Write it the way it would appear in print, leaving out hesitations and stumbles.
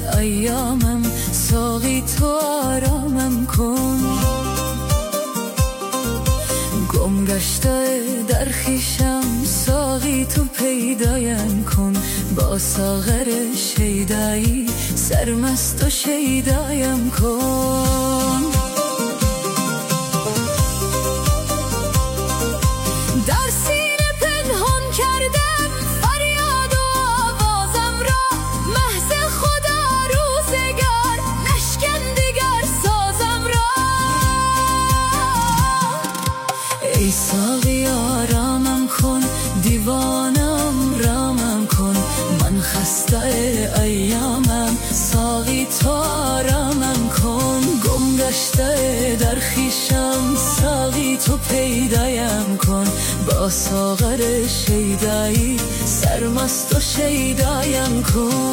ایامم، ساقی تو آرامم کن. گم گشته در خویشم، ساقی تو پیدایم کن. با ساغر شیدایی سرمست و شیدایم کن. در سینه پنهان کردم فریاد و آوازم را، محض خدا روزگار نشکن دیگر سازم را. ای ساقی آرامم کن، دیوانم رامم کن. من خسته ایامم، ساقی تو آرامم کن. گم گشته در خویشم، ساقی تو پیدایم کن. با ساغر شیدایی سرمست و شیدایم کن.